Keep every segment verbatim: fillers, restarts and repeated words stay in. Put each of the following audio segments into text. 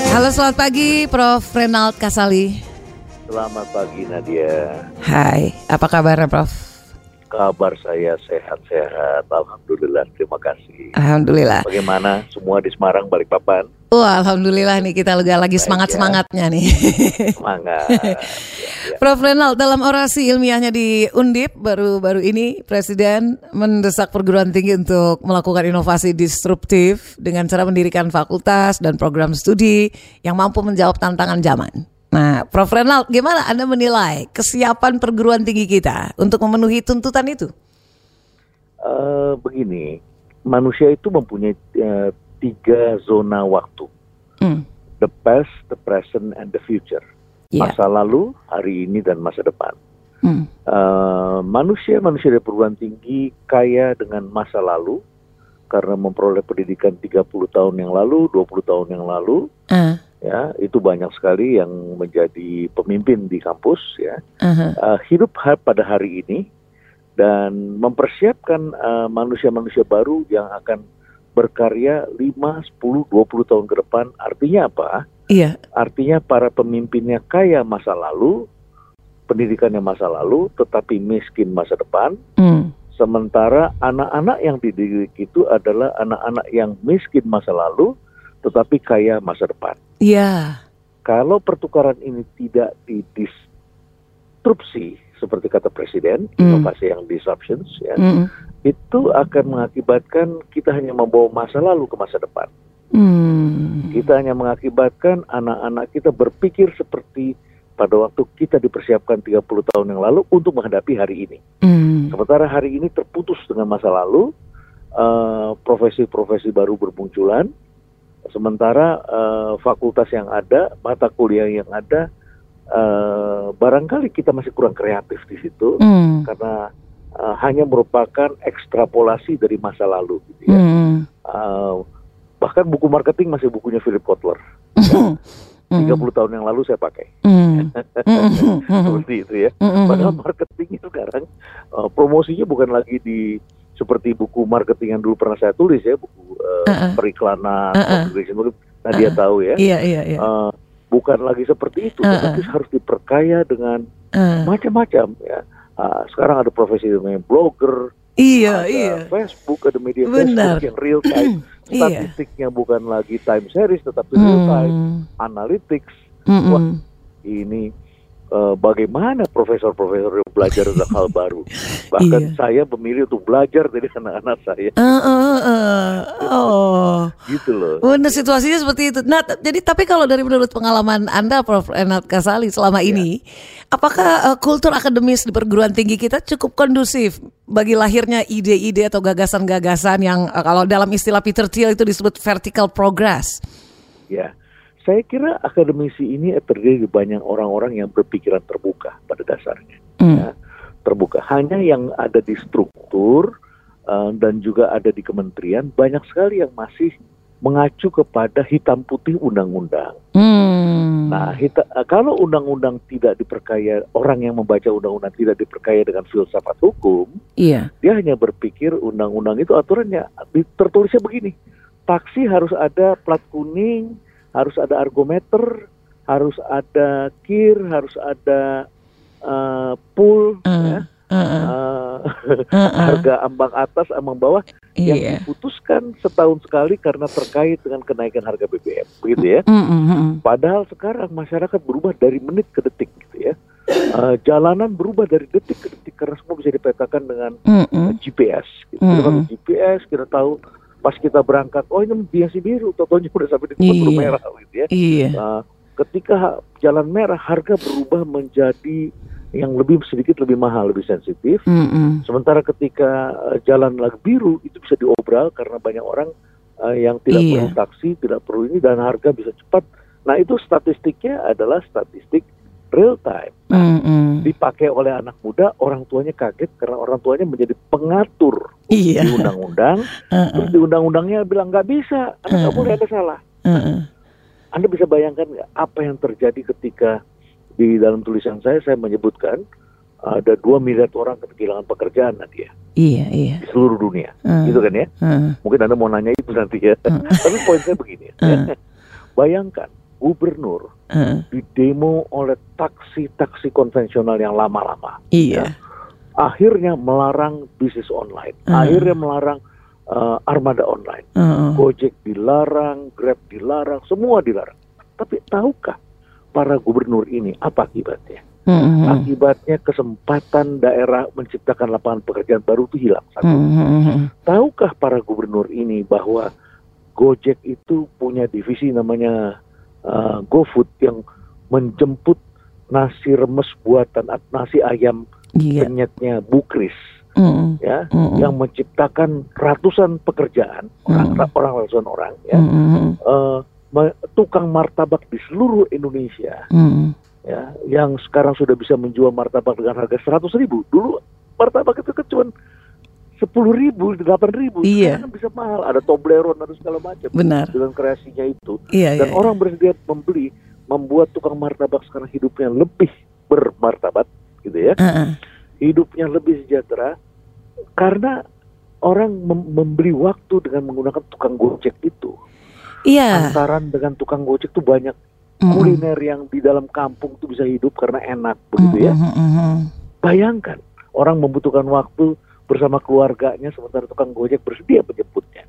Halo, selamat pagi Prof Renald Kasali. Selamat pagi Nadia. Hai, apa kabarnya Prof? Kabar saya sehat-sehat, alhamdulillah, terima kasih. Alhamdulillah. Bagaimana semua di Semarang, Balikpapan? Wah, alhamdulillah nih kita juga lagi Baik, semangat-semangatnya nih. Semangat. ya, ya. Prof Renald, dalam orasi ilmiahnya di Undip baru-baru ini Presiden mendesak perguruan tinggi untuk melakukan inovasi disruptif dengan cara mendirikan fakultas dan program studi yang mampu menjawab tantangan zaman. Nah, Prof Renald, gimana Anda menilai kesiapan perguruan tinggi kita untuk memenuhi tuntutan itu? Uh, begini, manusia itu mempunyai uh, tiga zona waktu. Hmm. The past, the present, and the future. Yeah. Masa lalu, hari ini, dan masa depan. Hmm. Uh, manusia-manusia di perguruan tinggi kaya dengan masa lalu karena memperoleh pendidikan tiga puluh tahun yang lalu, dua puluh tahun yang lalu. Uh. Ya, itu banyak sekali yang menjadi pemimpin di kampus, ya. Uh-huh. Uh, hidup pada hari ini dan mempersiapkan uh, manusia-manusia baru yang akan berkarya lima, sepuluh, dua puluh tahun ke depan. Artinya apa? Iya. Artinya para pemimpinnya kaya masa lalu, pendidikannya masa lalu, tetapi miskin masa depan. Mm. Sementara anak-anak yang dididik itu adalah anak-anak yang miskin masa lalu, tetapi kaya masa depan. Iya. Yeah. Kalau pertukaran ini tidak didistrupsi, seperti kata Presiden, mm. inovasi yang disruptions, ya, mm. itu akan mengakibatkan kita hanya membawa masa lalu ke masa depan. Mm. Kita hanya mengakibatkan anak-anak kita berpikir seperti pada waktu kita dipersiapkan tiga puluh tahun yang lalu untuk menghadapi hari ini. Mm. Sementara hari ini terputus dengan masa lalu, uh, profesi-profesi baru bermunculan. Sementara uh, fakultas yang ada, mata kuliah yang ada, uh, barangkali kita masih kurang kreatif di situ, mm. karena uh, hanya merupakan ekstrapolasi dari masa lalu, gitu ya. Mm. Uh, bahkan buku marketing masih bukunya Philip Kotler. Mm. Ya. tiga puluh tahun yang lalu saya pakai. Mm. Seperti itu ya. Mm. Padahal marketing itu sekarang uh, promosinya bukan lagi di seperti buku marketing yang dulu pernah saya tulis ya, buku uh, uh-uh. periklanan, uh-uh. nah dia uh-uh. tahu ya, iya, iya, iya. Uh, bukan lagi seperti itu, uh-uh. tapi harus diperkaya dengan uh. macam-macam ya. Uh, sekarang ada profesi namanya blogger, iya, ada iya. Facebook, ada media Benar. Facebook yang real time, statistiknya bukan lagi time series, tetapi real time, hmm. analytics. Mm-mm. Wah, ini Uh, bagaimana profesor-profesor yang belajar tentang hal baru. Bahkan iya. saya memilih untuk belajar dari anak-anak saya. Uh, uh, uh. Oh, gitu loh. Benar, situasinya seperti itu. Nah, t- jadi tapi kalau dari menurut pengalaman Anda, Prof Renald Kasali selama ya. ini, apakah uh, kultur akademis di perguruan tinggi kita cukup kondusif bagi lahirnya ide-ide atau gagasan-gagasan yang uh, kalau dalam istilah Peter Thiel itu disebut vertical progress? Ya. Saya kira akademisi ini terdiri dari banyak orang-orang yang berpikiran terbuka pada dasarnya. Mm. Ya, terbuka. Hanya yang ada di struktur uh, dan juga ada di kementerian, banyak sekali yang masih mengacu kepada hitam putih undang-undang. Mm. Nah, hita, uh, kalau undang-undang tidak diperkaya, orang yang membaca undang-undang tidak diperkaya dengan filsafat hukum, yeah. dia hanya berpikir undang-undang itu aturannya, tertulisnya begini, taksi harus ada plat kuning, harus ada argometer, harus ada kir, harus ada uh, pool, uh, ya. uh, uh, uh, harga ambang atas, ambang bawah, yeah. yang diputuskan setahun sekali karena terkait dengan kenaikan harga B B M, begitu ya. Uh, uh, uh. Padahal sekarang masyarakat berubah dari menit ke detik, gitu ya. Uh, jalanan berubah dari detik ke detik karena semua bisa dipetakan dengan uh, uh. G P S. Gitu. Uh, uh. Kita pakai G P S, kita tahu. Pas kita berangkat, oh ini biasa biru, totonya udah sampai di tempat iya. merah, gitu ya. Iya. Uh, ketika jalan merah, harga berubah menjadi yang lebih sedikit lebih mahal, lebih sensitif. Mm-hmm. Sementara ketika uh, jalan lagi biru, itu bisa diobral karena banyak orang uh, yang tidak iya. perlu taksi, tidak perlu ini, dan harga bisa cepat. Nah itu statistiknya adalah statistik real time. Nah, mm-hmm. dipakai oleh anak muda, orang tuanya kaget karena orang tuanya menjadi pengatur iya. di undang-undang. Uh-uh. Terus di undang-undangnya bilang nggak bisa, Anda nggak uh-uh. boleh ada salah. Uh-uh. Anda bisa bayangkan apa yang terjadi ketika di dalam tulisan saya saya menyebutkan ada dua miliar orang kehilangan pekerjaan Nadia. Iya, iya. Di seluruh dunia, uh, gitu kan ya? Uh, Mungkin Anda mau nanya itu nanti ya. Uh, Tapi poin saya begini, uh, ya. Bayangkan gubernur Uh. didemo oleh taksi-taksi konvensional yang lama-lama. Iya. Ya. Akhirnya melarang bisnis online, Uh. akhirnya melarang uh, armada online, Uh. Gojek dilarang, Grab dilarang, semua dilarang. Tapi tahukah para gubernur ini apa akibatnya? Uh. Akibatnya kesempatan daerah menciptakan lapangan pekerjaan baru itu hilang. Satu. Uh. Tahukah para gubernur ini bahwa Gojek itu punya divisi namanya uh, GoFood yang menjemput nasi remes buatan, nasi ayam Iya. penyetnya Bukris, Uh. ya, Uh. yang menciptakan ratusan pekerjaan, orang Uh. orang ratusan orang, ya, Uh. uh, me- tukang martabak di seluruh Indonesia, Uh. ya, yang sekarang sudah bisa menjual martabak dengan harga seratus ribu. Dulu martabak itu kan cuma sepuluh ribu, delapan ribu. Iya. Sekarang kan bisa mahal. Ada Toblerone, ada segala macam. Benar. Dengan kreasinya itu. Iya, Dan iya, orang bersedia membeli, membuat tukang martabak sekarang hidupnya lebih bermartabat, gitu ya. Uh. Hidupnya lebih sejahtera karena orang mem- membeli waktu dengan menggunakan tukang Gojek itu. Iya. Antaran dengan tukang Gojek itu banyak Mm. kuliner yang di dalam kampung itu bisa hidup karena enak, begitu ya. Uh. Uh. Bayangkan orang membutuhkan waktu bersama keluarganya sementara tukang Gojek bersedia menjemputnya.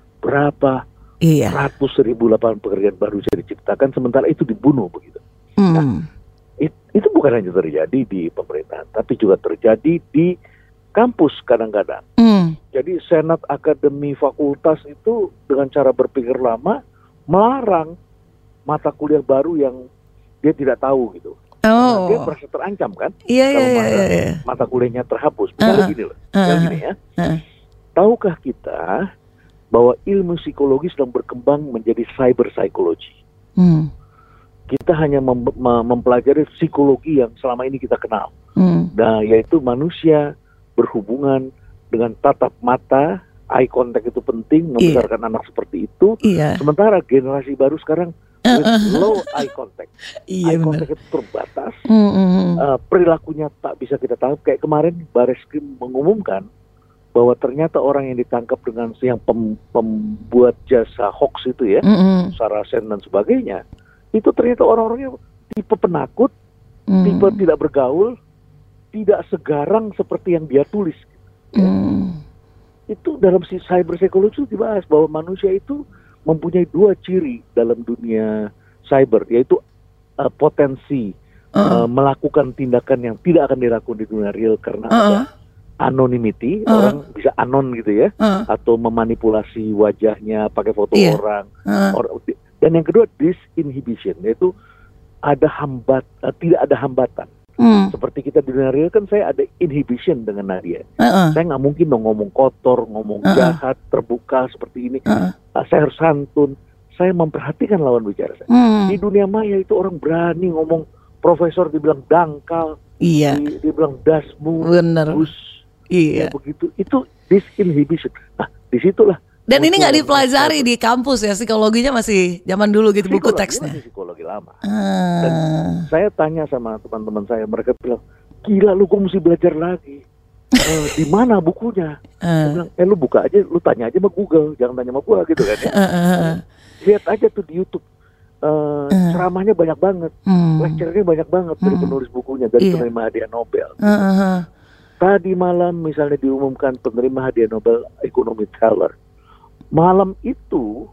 Berapa Iya. ratus ribu lapangan pekerjaan baru bisa diciptakan sementara itu dibunuh begitu. Mm. Nah, it, itu bukan hanya terjadi di pemerintahan, tapi juga terjadi di kampus kadang-kadang. Mm. Jadi senat akademi fakultas itu dengan cara berpikir lama melarang mata kuliah baru yang dia tidak tahu gitu. Nah, Oh. dia merasa terancam kan? Iya, iya, Kalau iya, mata, iya. mata kuliahnya terhapus. Misalnya Uh-uh. gini loh, Uh-uh. misalnya gini ya. Uh. Tahukah kita bahwa ilmu psikologi sedang berkembang menjadi cyber psychology? Mm. Kita hanya mem- mem- mempelajari psikologi yang selama ini kita kenal. Mm. Nah, yaitu manusia berhubungan dengan tatap mata, eye contact itu penting, membesarkan anak seperti itu. Iya. Sementara generasi baru sekarang with Uh-uh. low eye contact. Iya, Eye benar. contact itu terbatas, Mm. Mm. uh, perilakunya tak bisa kita tahu. Kayak kemarin Bareskrim mengumumkan bahwa ternyata orang yang ditangkap dengan yang pem- pembuat jasa hoax itu ya, Mm. Sarasen dan sebagainya, itu ternyata orang-orangnya tipe penakut, Mm. tipe tidak bergaul, tidak segarang seperti yang dia tulis. Ya. Mm. Itu dalam si cyber psychology dibahas bahwa manusia itu mempunyai dua ciri dalam dunia cyber, yaitu uh, potensi uh, Uh. melakukan tindakan yang tidak akan dilakukan di dunia real karena Uh. ada anonymity, Uh. orang bisa anon gitu ya, Uh. atau memanipulasi wajahnya pakai foto Iya. orang. Uh. Or- dan yang kedua disinhibition, yaitu ada hambat, uh, tidak ada hambatan. Mm. Seperti kita di dunia real kan saya ada inhibition dengan Nadia. Uh. Saya nggak mungkin dong ngomong kotor, ngomong Uh-uh. jahat, terbuka seperti ini. Uh. Uh, saya harus santun. Saya memperhatikan lawan bicara saya. Mm. Di dunia maya itu orang berani ngomong, profesor dibilang dangkal, Iya. di, dibilang dasmu, Bener. bus, Iya. ya begitu. Itu disinhibition. Nah, disitulah. Dan ini nggak muncul dipelajari di kampus ya, psikologinya masih zaman dulu gitu, buku psikologi, teksnya. masih psikologi lama. Ah. Saya tanya sama teman-teman saya, mereka bilang, gila lu kok mesti belajar lagi. Eh, di mana bukunya? Saya Ah. bilang, eh lu buka aja, lu tanya aja sama Google, jangan tanya sama gua gitu kan ya. Ah, ah, ah. Lihat aja tuh di YouTube, eh, ceramahnya banyak banget, Hmm. lecture-nya banyak banget dari Hmm. penulis bukunya, dari Iya. penerima hadiah Nobel. Ah, ah, ah. Tadi malam misalnya diumumkan penerima hadiah Nobel ekonomi Thaler. Malam itu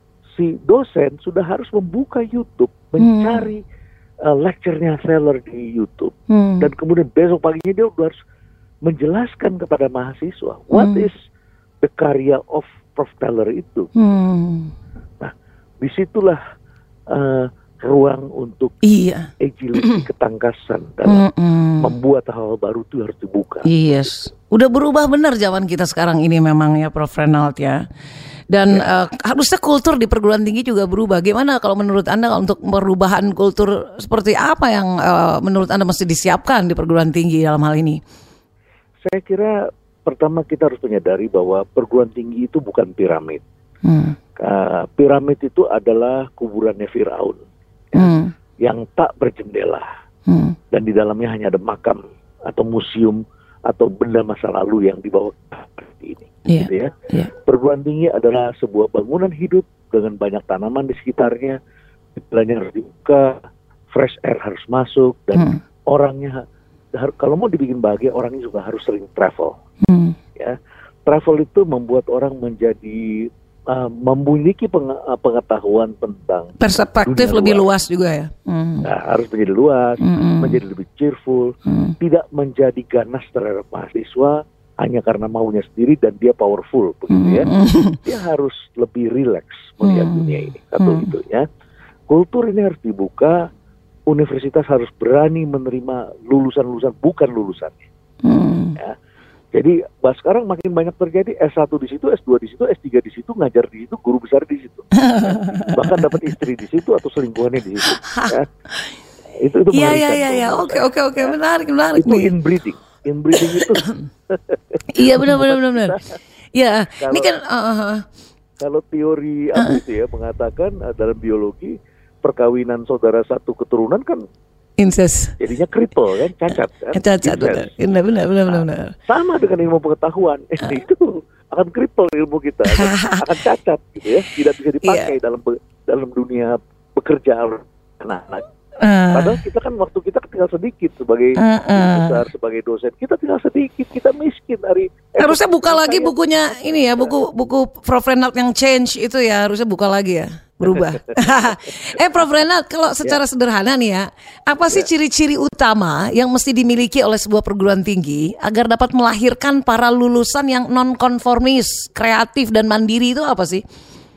si dosen sudah harus membuka YouTube, mencari uh, lecture-nya Thaler di YouTube. Hmm. Dan kemudian besok paginya dia harus menjelaskan kepada mahasiswa what Hmm. is the karya of Prof Thaler itu. Hmm. Nah, disitulah uh, ruang untuk Iya. agility, ketangkasan dalam Mm-mm. membuat hal baru itu harus dibuka. Yes, udah berubah benar zaman kita sekarang ini memang ya, Prof Renald ya. Dan eh, harusnya kultur di perguruan tinggi juga berubah. Gimana kalau menurut Anda untuk perubahan kultur seperti apa yang eh, menurut Anda mesti disiapkan di perguruan tinggi dalam hal ini? Saya kira pertama kita harus menyadari bahwa perguruan tinggi itu bukan piramid. Hmm. Uh, piramid itu adalah kuburannya Firaun, ya, Hmm. yang tak berjendela, Hmm. dan di dalamnya hanya ada makam atau museum atau benda masa lalu yang dibawa seperti ini. Iya. Gitu ya. Iya. Perguruan tinggi adalah sebuah bangunan hidup dengan banyak tanaman di sekitarnya, jalannya harus dibuka, fresh air harus masuk, dan hmm. orangnya kalau mau dibikin bahagia, orangnya juga harus sering travel. Hmm. Ya, travel itu membuat orang menjadi uh, memiliki peng- pengetahuan tentang perspektif lebih luas, luas juga ya. Hmm. Nah, harus menjadi luas, hmm. menjadi lebih cheerful, hmm. tidak menjadi ganas terhadap mahasiswa hanya karena maunya sendiri dan dia powerful, begitu ya. Mm. Dia harus lebih rileks melihat mm. dunia ini. Satu mm. itu ya. Kultur ini harus dibuka. Universitas harus berani menerima lulusan-lulusan bukan lulusannya. Mm. Ya. Jadi bah, sekarang makin banyak terjadi S satu di situ, S dua di situ, S tiga di situ, ngajar di situ, guru besar di situ. Ya. Bahkan dapat istri di situ atau selingkuhannya di situ. Ya. Itu itu Iya iya iya ya. Oke oke oke menarik menarik itu nih. Inbreeding. Inbreeding itu. Iya benar benar benar benar. Ya, kalau, ini kan uh, kalau teori apa uh, itu ya mengatakan uh, dalam biologi perkawinan saudara satu keturunan kan incest. Jadinya cripple kan, cacat kan. Cacat benar. Benar benar benar nah, benar. Sama dengan ilmu pengetahuan. Uh, itu akan cripple ilmu kita, akan, akan cacat gitu ya, tidak bisa dipakai yeah. dalam dalam dunia bekerja anak-anak. Uh, Padahal kita kan waktu kita tinggal sedikit sebagai uh, uh, besar, sebagai dosen kita tinggal sedikit, kita miskin hari. Harusnya buka lagi bukunya ini ya, buku buku Prof Renald yang Change itu ya, harusnya buka lagi ya, berubah. eh Prof Renald, kalau secara ya. sederhana nih ya, apa sih ya. ciri-ciri utama yang mesti dimiliki oleh sebuah perguruan tinggi agar dapat melahirkan para lulusan yang non-konformis, kreatif dan mandiri itu apa sih?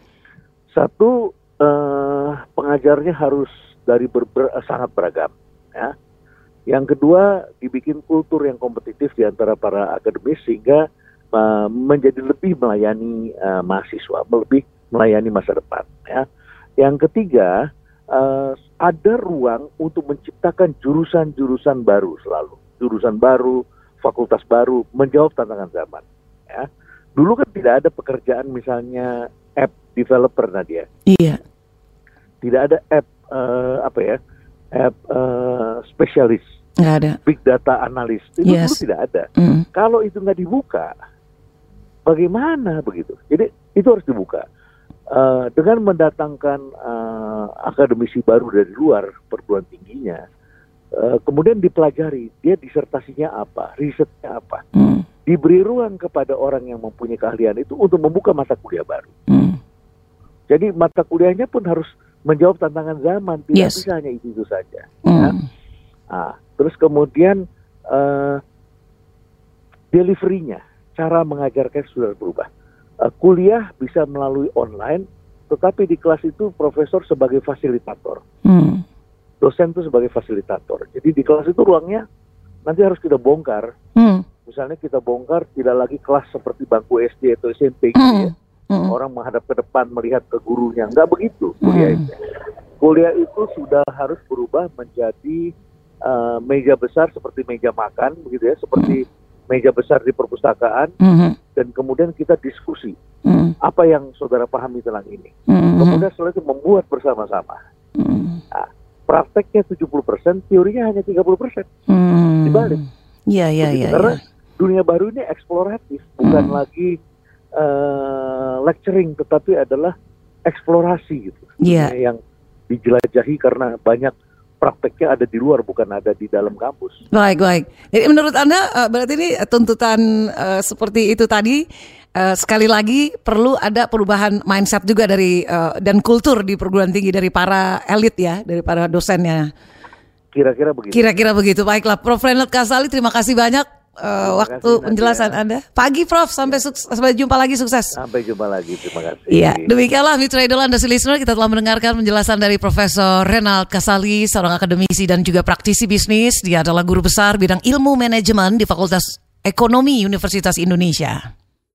Satu, uh, pengajarnya harus dari ber, ber, sangat beragam, ya. Yang kedua, dibikin kultur yang kompetitif di antara para akademis sehingga uh, menjadi lebih melayani uh, mahasiswa, lebih melayani masa depan, ya. Yang ketiga, uh, ada ruang untuk menciptakan jurusan-jurusan baru selalu, jurusan baru, fakultas baru, menjawab tantangan zaman, ya. Dulu kan tidak ada pekerjaan misalnya app developer, Nadia. Iya. Tidak ada app Uh, apa ya, app uh, spesialis, nggak ada, big data analis, itu yes. dulu tidak ada. Mm. Kalau itu nggak dibuka, bagaimana begitu? Jadi itu harus dibuka uh, dengan mendatangkan uh, akademisi baru dari luar perguruan tingginya, uh, kemudian dipelajari dia disertasinya apa, risetnya apa, mm. diberi ruang kepada orang yang mempunyai keahlian itu untuk membuka mata kuliah baru. Mm. Jadi mata kuliahnya pun harus menjawab tantangan zaman, tidak yes. bisa hanya itu-itu saja. Mm. Ya. Nah, terus kemudian uh, delivery-nya, cara mengajarkan sudah berubah. Uh, kuliah bisa melalui online, tetapi di kelas itu profesor sebagai fasilitator. Mm. Dosen itu sebagai fasilitator. Jadi di kelas itu ruangnya nanti harus kita bongkar. Mm. Misalnya kita bongkar tidak lagi kelas seperti bangku S D atau S M P gitu mm. ya. Mm. Orang menghadap ke depan melihat ke gurunya, nggak begitu kuliah mm. itu. Kuliah itu sudah harus berubah menjadi uh, meja besar seperti meja makan, begitu ya, seperti mm. meja besar di perpustakaan, mm. dan kemudian kita diskusi mm. apa yang saudara pahami tentang ini. Mm. Kemudian setelah itu membuat bersama-sama. Mm. Nah, prakteknya tujuh puluh persen, teorinya hanya tiga puluh persen. Mm. Dibalik. Iya, iya, iya. Karena ya. dunia baru ini eksploratif, bukan mm. lagi Uh, lecturing, tetapi adalah eksplorasi gitu, yeah. yang dijelajahi karena banyak prakteknya ada di luar, bukan ada di dalam kampus. Baik baik. Jadi menurut Anda uh, berarti ini tuntutan uh, seperti itu tadi uh, sekali lagi perlu ada perubahan mindset juga dari uh, dan kultur di perguruan tinggi dari para elit ya, dari para dosennya. Kira-kira begitu. Kira-kira begitu. Baiklah, Prof Renald Kasali, terima kasih banyak. Uh, waktu kasih, penjelasan Nadia. Anda. Pagi Prof, sampai sukses, sampai jumpa lagi, sukses. Sampai jumpa lagi, terima kasih. Iya, demikianlah Mitra Idola Anda listener, kita telah mendengarkan penjelasan dari Profesor Renald Kasali, seorang akademisi dan juga praktisi bisnis. Dia adalah guru besar bidang ilmu manajemen di Fakultas Ekonomi Universitas Indonesia.